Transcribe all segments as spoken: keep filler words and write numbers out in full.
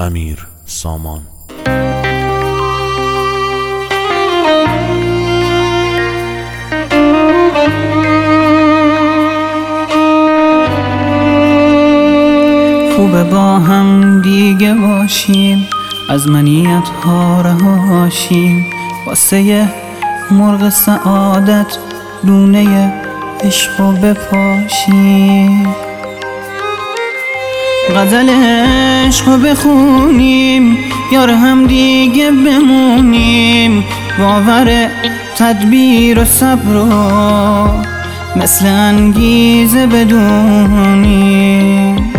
امیر سامان. خوبه با هم دیگه باشیم، از منیت ها رهاشیم، واسه مرغ سعادت لونه عشقو بپاشیم. غزل عشقو بخونیم، یار هم دیگه بمونیم، باور تدبیر و صبر و مثل انگیزه بدونیم.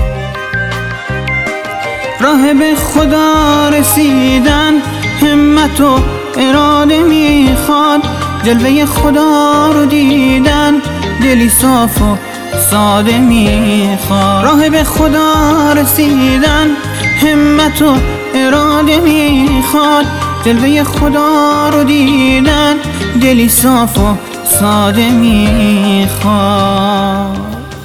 راه به خدا رسیدن همت و اراده میخواد، جلوه خدا رو دیدن دلی صاف و ساده میخواد. راه به خدا رسیدن همت و اراده میخواد، جلوه خدا رو دیدن دلی صاف و ساده میخواد.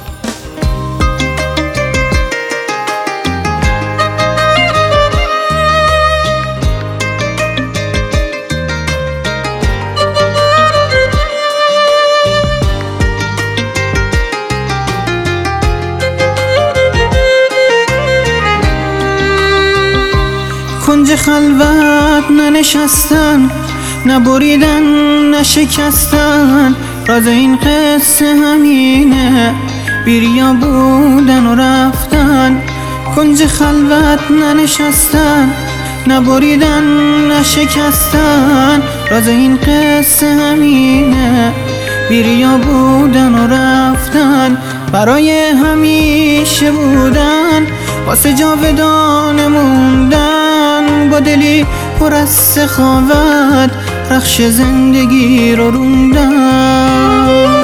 کنج خلوت ننشستن، نبریدن نشکستن، راز این قصه همینه، بیریا بودن و رفتن. کنج خلوت ننشستن، نبریدن نشکستن، راز این قصه همینه، بیریا بودن و رفتن. برای همیشه بودن، واسه جاودانه موندن، با دلی پر از سخاوت رخش زندگی رو روندن.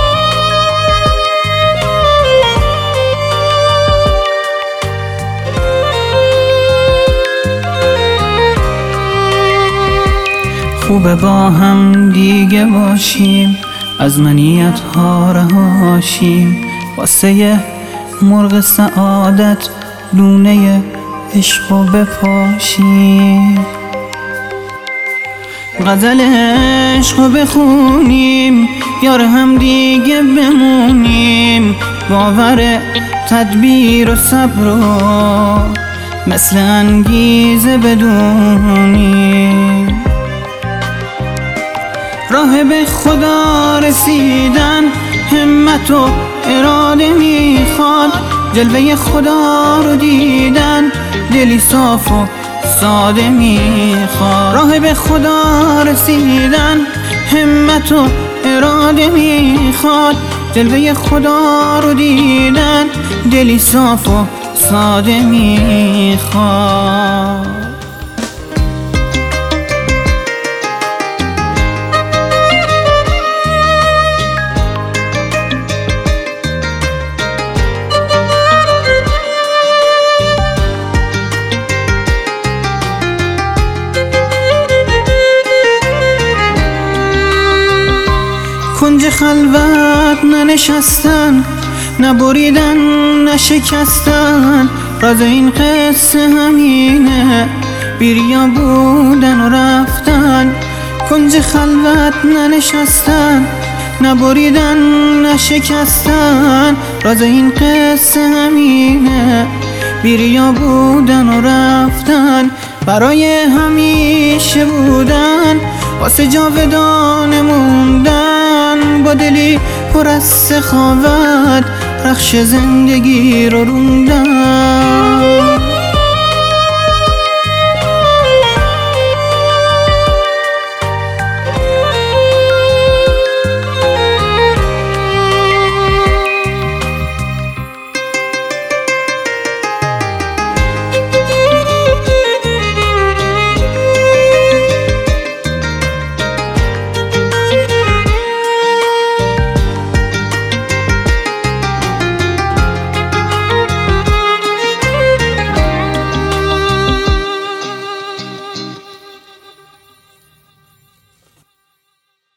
خوبه با هم دیگه باشیم، از منیت ها رهاشیم، واسه مرغ سعادت لونه عشقو بپاشیم. غزل عشقو بخونیم، یار هم دیگه بمونیم، باور تدبیر و صبر و مثل انگیزه بدونیم. راه به خدا رسیدن همت و اراده میخواد، جلوه خدا رو دیدن دلی صاف و ساده میخواد. راه به خدا رسیدن همت و اراده میخواد، جلوه خدا رو دیدن دلی صاف و ساده میخواد. کنج خلوت ننشستن، نبریدن نشکستن، راز این قصه همینه، بیریا بودن و رفتن. کنج خلوت ننشستن، نبریدن نشکستن، راز این قصه همینه، بیریا بودن و رفتن. برای همیشه بودن، واسه جاودانه موندن، با دلی پر از سخاوت رخش زندگی رو روندن.